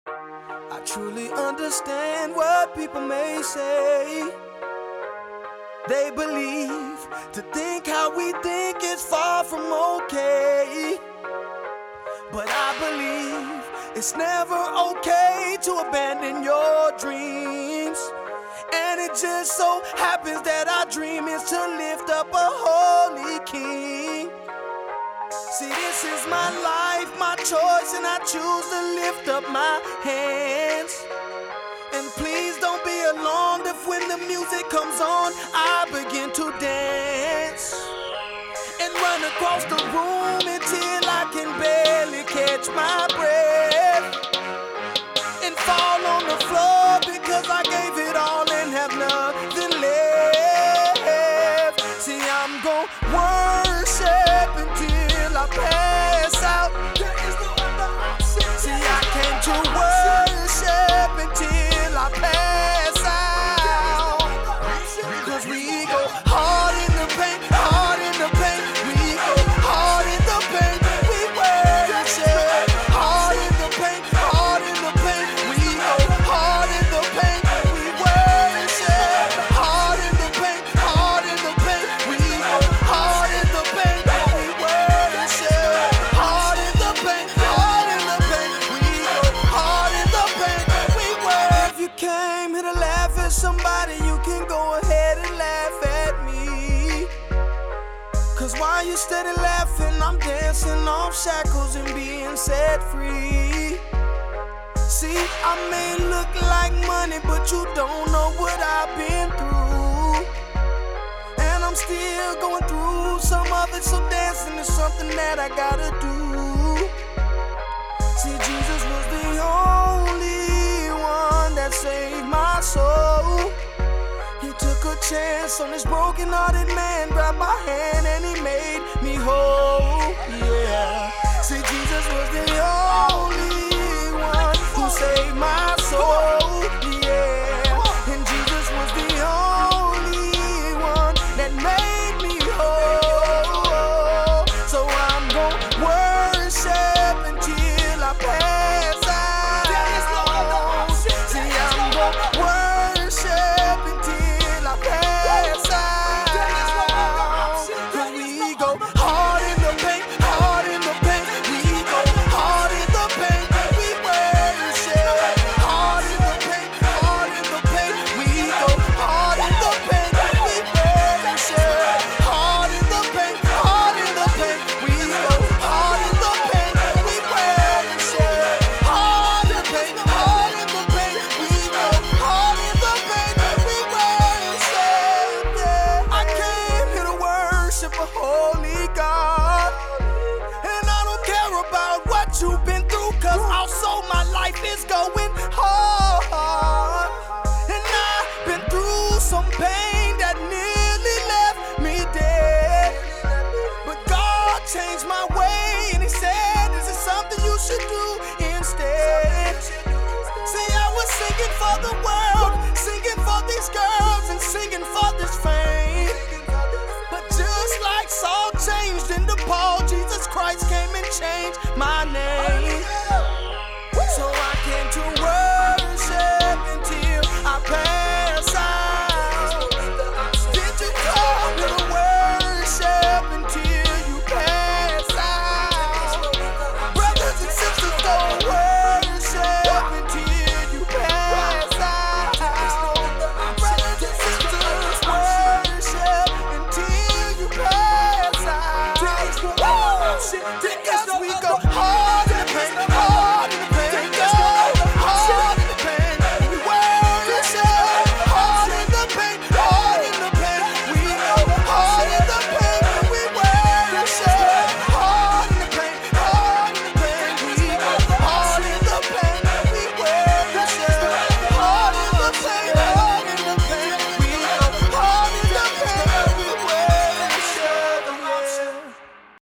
I truly understand what people may say. They believe to think how we think is far from okay. But I believe it's never okay to abandon your dreams. And it just so happens that our dream is to lift up a holy king. See, this is my life, my choice, and I choose to lift up my hands. And please don't be alarmed if when the music comes on, I begin to dance and run across the room until I can barely catch my breath and fall on the floor because I gave it all and have nothing left. See, I'm gon' worship until I pass out. There is no other option. See, I came to worship until I pass out. Cause we go hard in the paint, hard in the paint. We go hard in the paint, we worship. Hard in the paint, hard in the paint. We go hard in the paint, we worship. Hard in the paint, hard in the paint. We go hard in the paint, we worship. Hard in the paint, hard in the paint. We go hard in the paint, we worship. If you came here to laugh at somebody, you can go ahead and laugh at me. Cause while you steady laughing, I'm dancing off shackles and being set free. See, I may look like money, but you don't know what I've been through. And I'm still going through some of it, so dancing is something that I gotta do. See, Jesus was the only one that saved my soul. He took a chance on this broken-hearted man, grabbed my hand and he made me whole. Yeah. See, Jesus was the only one who saved my soul. Yeah. And Jesus was the only one that made me whole. So I'm gon' worship until I pass out. See, I'm gon' worship until I pass out. Cause we go hard in the paint, hard in the paint. We go hard in the paint, we worship. Hard in the paint, hard in the paint. We go hard in the paint, we worship. Hard in the paint, hard in the paint. We go hard in the paint, we worship. Hard in the paint, hard in the paint. We go hard in the paint, we worship. Yeah. I came here to worship a holy God. And I don't care about what you've been through, cause also my life is going hard. And I've been through some pain that nearly left me dead. But God changed my way and he said, this is something you should do instead. See, I was singing for the world, singing for these girls and singing for this fame. But just like Saul changed into Paul, Jesus Christ came and changed my name.